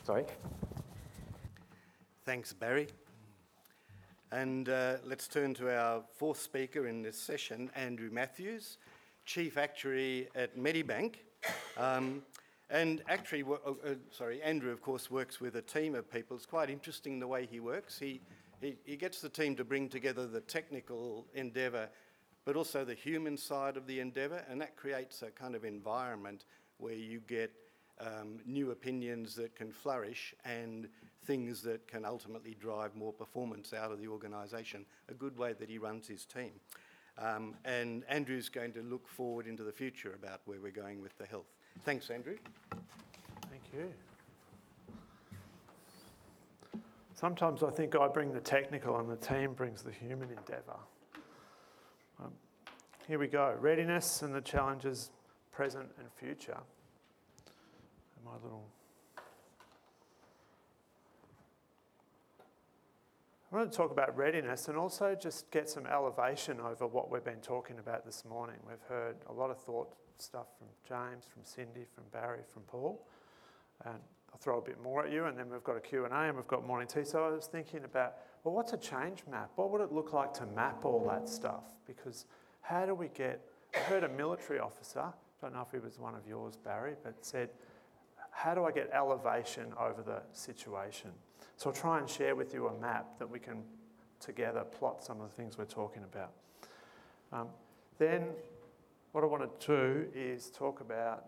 Sorry. Thanks, Barry. And let's turn to our fourth speaker in this session, Andrew Matthews, Chief Actuary at Medibank. And actually, Andrew, of course, works with a team of people. It's quite interesting the way he works. He gets the team to bring together the technical endeavour, but also the human side of the endeavour, and that creates a kind of environment where you get new opinions that can flourish and things that can ultimately drive more performance out of the organisation, a good way that he runs his team. And Andrew's going to look forward into the future about where we're going with the health. Thanks, Andrew. Thank you. Sometimes I think I bring the technical and the team brings the human endeavour. Here we go. Readiness and the challenges present and future. I want to talk about readiness and also just get some elevation over what we've been talking about this morning. We've heard a lot of thought stuff from James, from Cindy, from Barry, from Paul. And I'll throw a bit more at you, and then we've got a Q&A and we've got morning tea. So I was thinking about, well, what's a change map? What would it look like to map all that stuff? Because how do we get... I heard a military officer, don't know if he was one of yours, Barry, but said, how do I get elevation over the situation? So I'll try and share with you a map that we can together plot some of the things we're talking about. Then what I want to do is talk about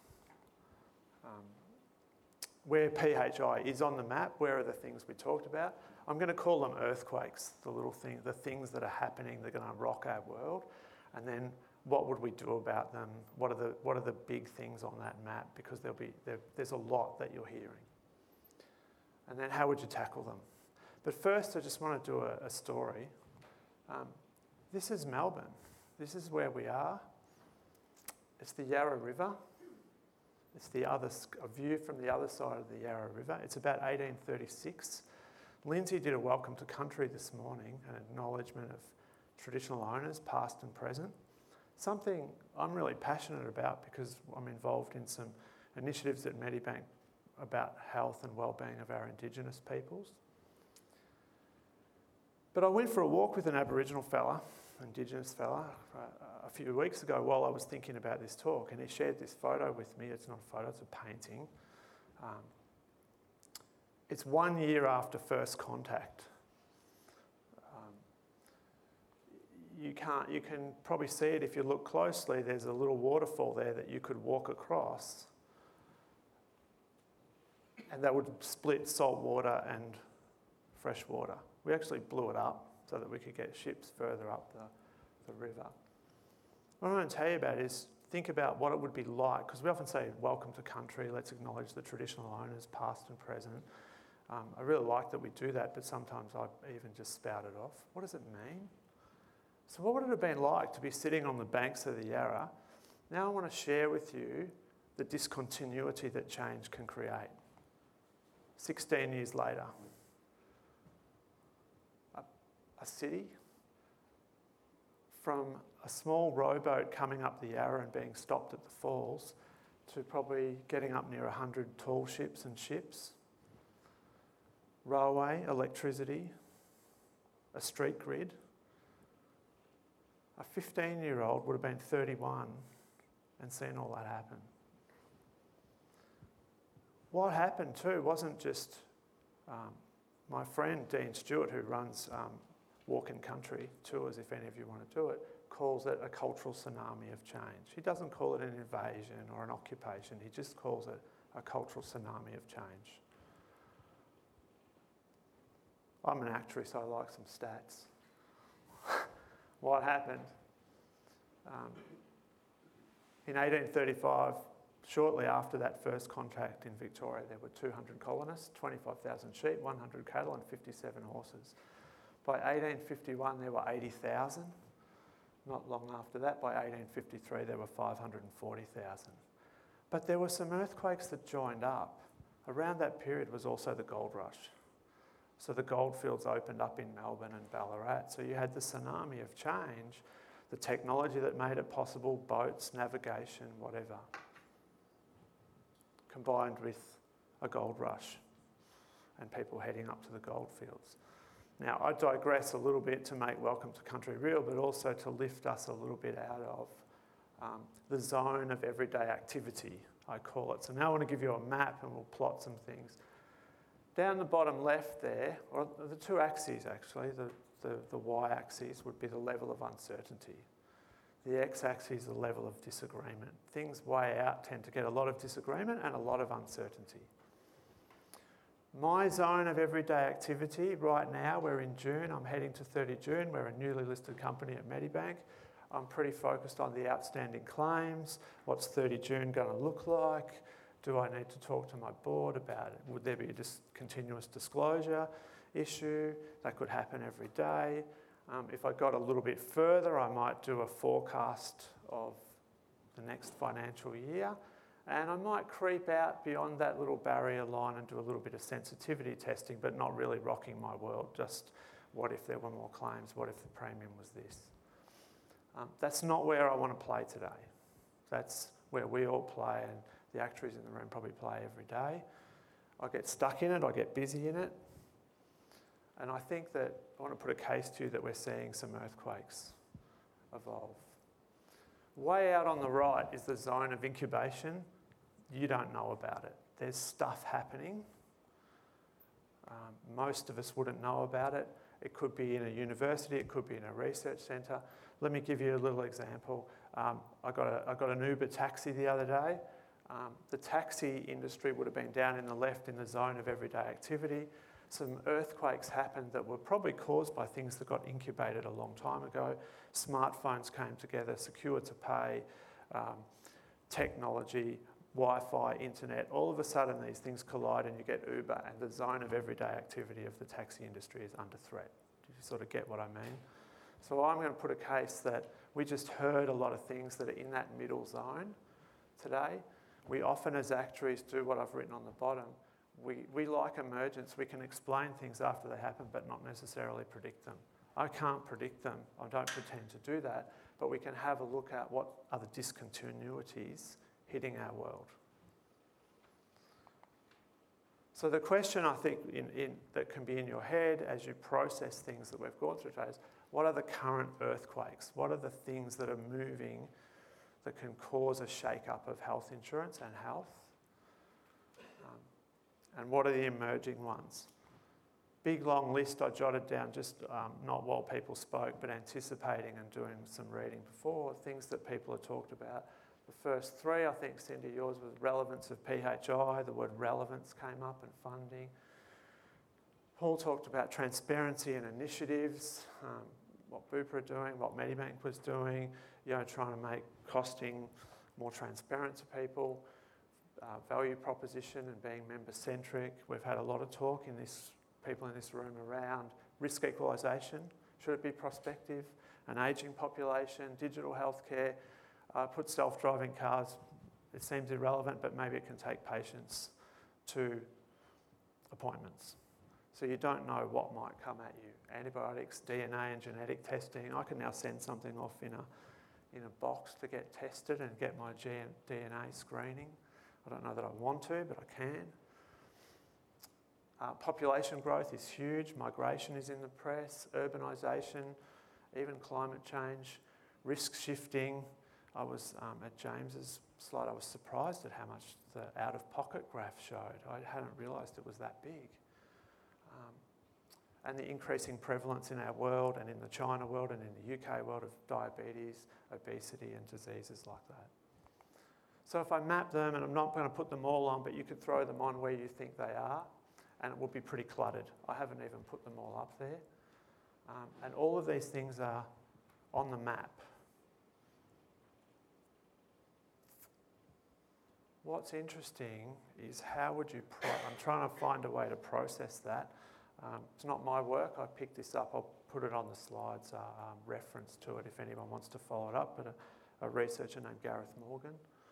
where PHI is on the map, where are the things we talked about. I'm going to call them earthquakes, the things that are happening that are going to rock our world. And then what would we do about them? What are the big things on that map? Because there's a lot that you're hearing. And then how would you tackle them? But first, I just want to do a story. This is Melbourne. This is where we are. It's the Yarra River. It's a view from the other side of the Yarra River. It's about 1836. Lindsay did a welcome to country this morning, an acknowledgement of traditional owners, past and present. Something I'm really passionate about because I'm involved in some initiatives at Medibank about health and well-being of our Indigenous peoples. But I went for a walk with an Aboriginal fella, Indigenous fella, a few weeks ago while I was thinking about this talk, and he shared this photo with me. It's not a photo, it's a painting. It's 1 year after first contact. You can probably see it if you look closely. There's a little waterfall there that you could walk across, and that would split salt water and fresh water. We actually blew it up so that we could get ships further up the river. What I want to tell you about is think about what it would be like, because we often say, welcome to country, let's acknowledge the traditional owners, past and present. I really like that we do that, but sometimes I even just spout it off. What does it mean? So what would it have been like to be sitting on the banks of the Yarra? Now I want to share with you the discontinuity that change can create. 16 years later, a city from a small rowboat coming up the Yarra and being stopped at the falls to probably getting up near 100 tall ships and ships, railway, electricity, a street grid. A 15-year-old would have been 31 and seen all that happen. What happened too wasn't just my friend Dean Stewart, who runs Walk in Country tours, if any of you want to do it, calls it a cultural tsunami of change. He doesn't call it an invasion or an occupation, he just calls it a cultural tsunami of change. I'm an actuary, so I like some stats. What happened? In 1835, shortly after that first contact in Victoria, there were 200 colonists, 25,000 sheep, 100 cattle and 57 horses. By 1851, there were 80,000. Not long after that, by 1853, there were 540,000. But there were some earthquakes that joined up. Around that period was also the gold rush. So the goldfields opened up in Melbourne and Ballarat. So you had the tsunami of change, the technology that made it possible, boats, navigation, whatever, combined with a gold rush. and people heading up to the goldfields. Now, I digress a little bit to make Welcome to Country real, but also to lift us a little bit out of the zone of everyday activity, I call it. So now I want to give you a map and we'll plot some things. Down the bottom left there, or the two axes actually, the y-axis would be the level of uncertainty. The x-axis is the level of disagreement. Things way out tend to get a lot of disagreement and a lot of uncertainty. My zone of everyday activity, right now, we're in June, I'm heading to 30 June, we're a newly listed company at Medibank. I'm pretty focused on the outstanding claims, what's 30 June going to look like, do I need to talk to my board about it, would there be a continuous disclosure issue, that could happen every day. If I got a little bit further, I might do a forecast of the next financial year. And I might creep out beyond that little barrier line and do a little bit of sensitivity testing, but not really rocking my world. Just what if there were more claims? What if the premium was this? That's not where I want to play today. That's where we all play, and the actuaries in the room probably play every day. I get stuck in it, I get busy in it. And I think that I want to put a case to you that we're seeing some earthquakes evolve. Way out on the right is the zone of incubation. You don't know about it. There's stuff happening. Most of us wouldn't know about it. It could be in a university, it could be in a research centre. Let me give you a little example. I got an Uber taxi the other day. The taxi industry would have been down in the left in the zone of everyday activity. Some earthquakes happened that were probably caused by things that got incubated a long time ago. Smartphones came together, secure to pay, technology, Wi-Fi, internet. All of a sudden these things collide and you get Uber, and the zone of everyday activity of the taxi industry is under threat. Do you sort of get what I mean? So I'm going to put a case that we just heard a lot of things that are in that middle zone today. We often as actuaries do what I've written on the bottom. We like emergence. We can explain things after they happen but not necessarily predict them. I can't predict them. I don't pretend to do that. But we can have a look at what are the discontinuities hitting our world. So the question I think that can be in your head as you process things that we've gone through today is, what are the current earthquakes? What are the things that are moving that can cause a shake-up of health insurance and health? And what are the emerging ones? Big long list I jotted down just not while people spoke, but anticipating and doing some reading before, things that people have talked about. The first three, I think, Cindy, yours was relevance of PHI. The word relevance came up, and funding. Paul talked about transparency and initiatives, what Bupa are doing, what Medibank was doing, trying to make costing more transparent to people, value proposition and being member-centric. We've had a lot of talk people in this room around risk equalisation. Should it be prospective? An ageing population, digital healthcare, put self-driving cars. It seems irrelevant, but maybe it can take patients to appointments. So you don't know what might come at you. Antibiotics, DNA and genetic testing. I can now send something off in a box to get tested and get my DNA screening. I don't know that I want to, but I can. Population growth is huge. Migration is in the press. Urbanisation, even climate change, risk shifting. I was at James's slide, I was surprised at how much the out-of-pocket graph showed. I hadn't realised it was that big. And the increasing prevalence in our world and in the China world and in the UK world of diabetes, obesity and diseases like that. So if I map them, and I'm not going to put them all on, but you could throw them on where you think they are, and it will be pretty cluttered. I haven't even put them all up there. And all of these things are on the map. What's interesting is how would you... I'm trying to find a way to process that. It's not my work. I picked this up. I'll put it on the slides, reference to it if anyone wants to follow it up, but a researcher named Gareth Morgan.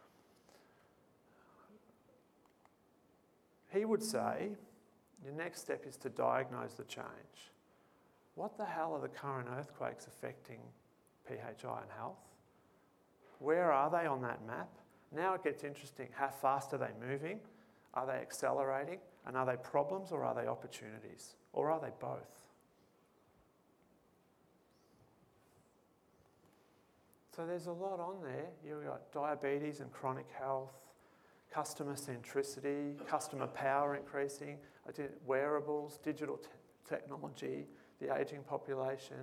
He would say, your next step is to diagnose the change. What the hell are the current earthquakes affecting PHI and health? Where are they on that map? Now it gets interesting. How fast are they moving? Are they accelerating? And are they problems or are they opportunities? Or are they both? So there's a lot on there. You've got diabetes and chronic health, customer centricity, customer power increasing, wearables, digital technology, the ageing population.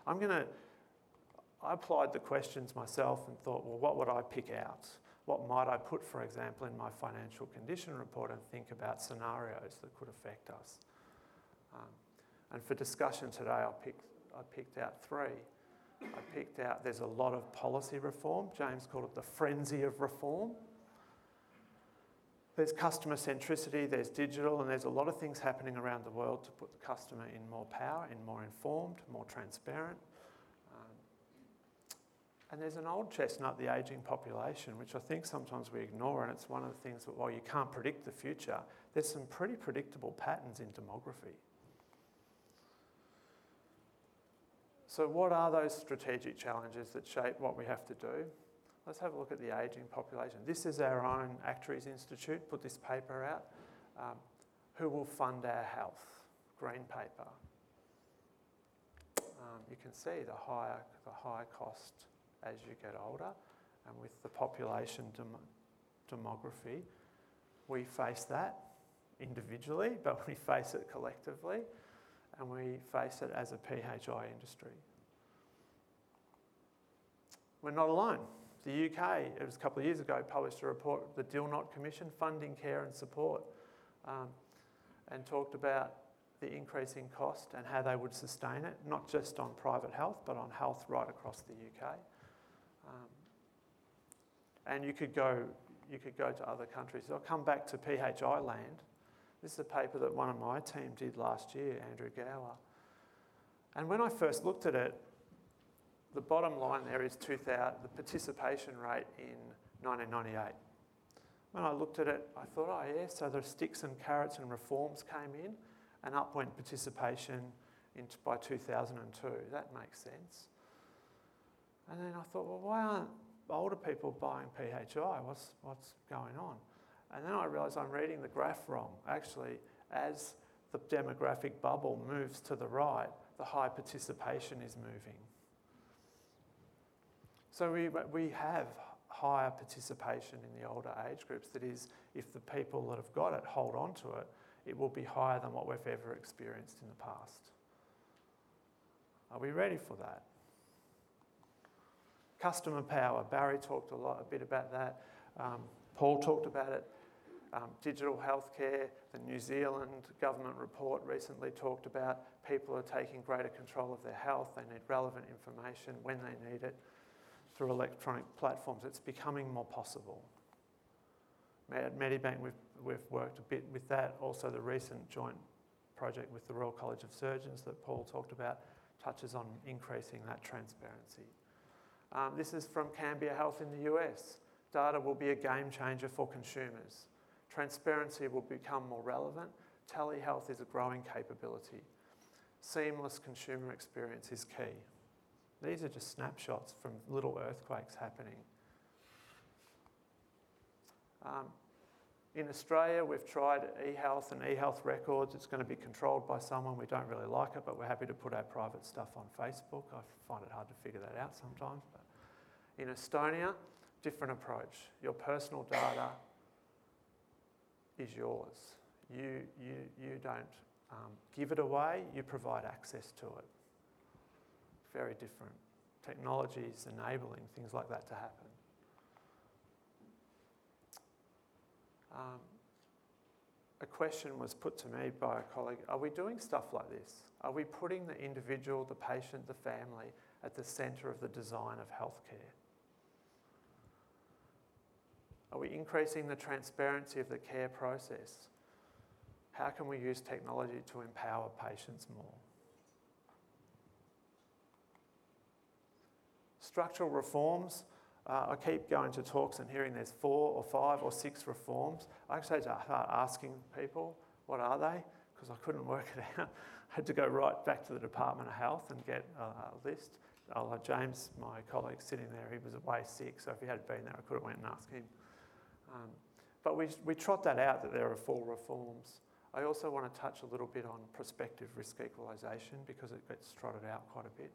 I applied the questions myself and thought, well, what would I pick out? What might I put, for example, in my financial condition report and think about scenarios that could affect us? And for discussion today, I picked out three. I picked out there's a lot of policy reform. James called it the frenzy of reform. There's customer centricity, there's digital, and there's a lot of things happening around the world to put the customer in more power, in more informed, more transparent. And there's an old chestnut, the ageing population, which I think sometimes we ignore, and it's one of the things that while you can't predict the future, there's some pretty predictable patterns in demography. So what are those strategic challenges that shape what we have to do? Let's have a look at the ageing population. This is our own Actuaries Institute, put this paper out. Who will fund our health? Green paper. You can see the higher cost as you get older, and with the population demography, we face that individually, but we face it collectively, and we face it as a PHI industry. We're not alone. The UK, it was a couple of years ago, published a report, the Dilnot Commission, Funding Care and Support, and talked about the increasing cost and how they would sustain it, not just on private health, but on health right across the UK. And you could go to other countries. I'll come back to PHI land. This is a paper that one of my team did last year, Andrew Gower. And when I first looked at it, the bottom line there is the participation rate in 1998. When I looked at it, I thought, oh yeah, so the sticks and carrots and reforms came in, and up went participation by 2002. That makes sense. And then I thought, well, why aren't older people buying PHI? What's going on? And then I realised I'm reading the graph wrong. Actually, as the demographic bubble moves to the right, the high participation is moving. So we have higher participation in the older age groups. That is, if the people that have got it hold on to it, it will be higher than what we've ever experienced in the past. Are we ready for that? Customer power. Barry talked a bit about that. Paul talked about it. Digital healthcare. The New Zealand government report recently talked about people are taking greater control of their health. They need relevant information when they need it through electronic platforms. It's becoming more possible. At Medibank, we've worked a bit with that. Also, the recent joint project with the Royal College of Surgeons that Paul talked about touches on increasing that transparency. This is from Cambia Health in the US. Data will be a game changer for consumers. Transparency will become more relevant. Telehealth is a growing capability. Seamless consumer experience is key. These are just snapshots from little earthquakes happening. In Australia, we've tried eHealth and eHealth records. It's going to be controlled by someone. We don't really like it, but we're happy to put our private stuff on Facebook. I find it hard to figure that out sometimes. But in Estonia, different approach. Your personal data is yours. You don't give it away, you provide access to it. Very different. Technology is enabling things like that to happen. A question was put to me by a colleague, are we doing stuff like this? Are we putting the individual, the patient, the family at the centre of the design of healthcare? Are we increasing the transparency of the care process? How can we use technology to empower patients more? Structural reforms. I keep going to talks and hearing there's 4 or 5 or 6 reforms. I actually had to start asking people, what are they? Because I couldn't work it out. I had to go right back to the Department of Health and get a list. James, my colleague sitting there, he was away sick, so if he had been there, I could have went and asked him. But we trot that out that there are 4 reforms. I also want to touch a little bit on prospective risk equalisation because it gets trotted out quite a bit.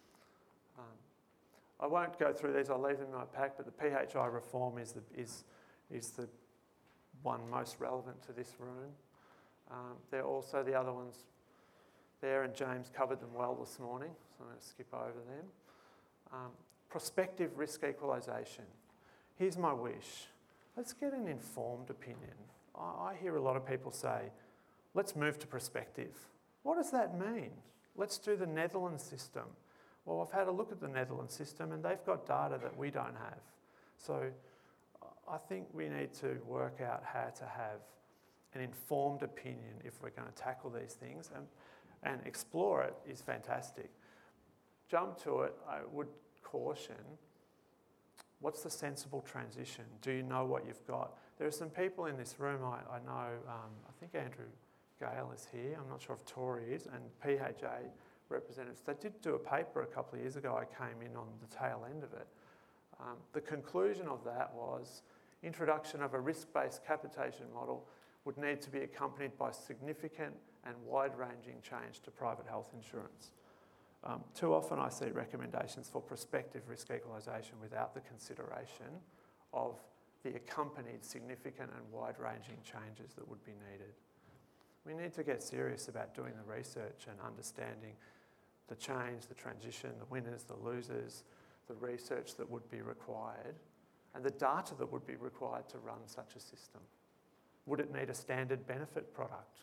I won't go through these, I'll leave them in my pack, but the PHI reform is the one most relevant to this room. There are also the other ones there, and James covered them well this morning, so I'm going to skip over them. Prospective risk equalisation. Here's my wish. Let's get an informed opinion. I hear a lot of people say, let's move to prospective. What does that mean? Let's do the Netherlands system. Well, I've had a look at the Netherlands system and they've got data that we don't have. So I think we need to work out how to have an informed opinion if we're going to tackle these things, and explore it is fantastic. Jump to it, I would caution, what's the sensible transition? Do you know what you've got? There are some people in this room, I know, I think Andrew Gale is here, I'm not sure if Tori is, and PHA representatives. They did do a paper a couple of years ago, I came in on the tail end of it. The conclusion of that was introduction of a risk-based capitation model would need to be accompanied by significant and wide-ranging change to private health insurance. Too often I see recommendations for prospective risk equalisation without the consideration of the accompanied significant and wide-ranging changes that would be needed. We need to get serious about doing the research and understanding the change, the transition, the winners, the losers, the research that would be required, and the data that would be required to run such a system. Would it need a standard benefit product?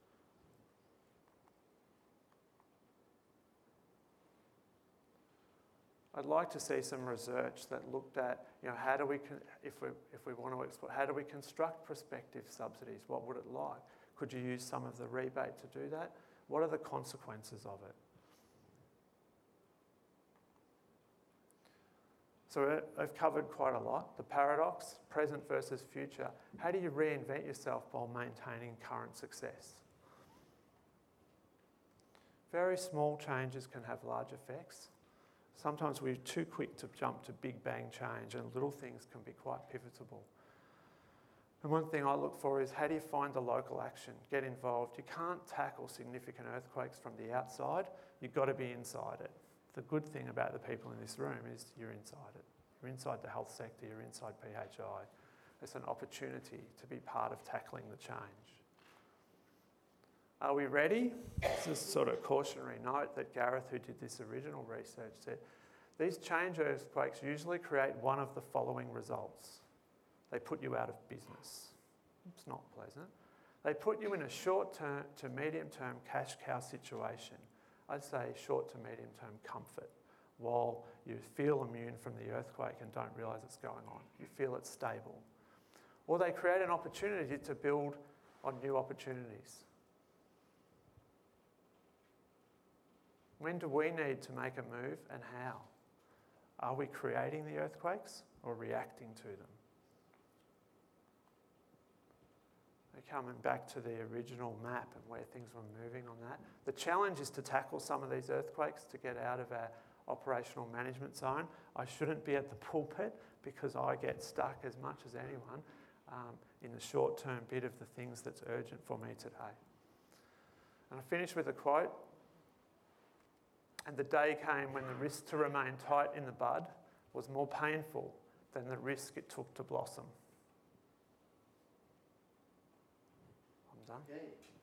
I'd like to see some research that looked at, how do we, if we want to explore, how do we construct prospective subsidies? What would it like? Could you use some of the rebate to do that? What are the consequences of it? So I've covered quite a lot. The paradox, present versus future. How do you reinvent yourself while maintaining current success? Very small changes can have large effects. Sometimes we're too quick to jump to big bang change, and little things can be quite pivotal. And one thing I look for is, how do you find the local action? Get involved. You can't tackle significant earthquakes from the outside. You've got to be inside it. The good thing about the people in this room is you're inside it. You're inside the health sector, you're inside PHI. It's an opportunity to be part of tackling the change. Are we ready? This is sort of a cautionary note that Gareth, who did this original research, said, these change earthquakes usually create one of the following results. They put you out of business. It's not pleasant. They put you in a short-term to medium-term cash cow situation. I'd say short to medium-term comfort, while you feel immune from the earthquake and don't realise it's going on. You feel it's stable. Or they create an opportunity to build on new opportunities. When do we need to make a move, and how? Are we creating the earthquakes or reacting to them? Coming back to the original map and where things were moving on that. The challenge is to tackle some of these earthquakes to get out of our operational management zone. I shouldn't be at the pulpit because I get stuck as much as anyone in the short-term bit of the things that's urgent for me today. And I finish with a quote. And the day came when the risk to remain tight in the bud was more painful than the risk it took to blossom. I'm done. Okay.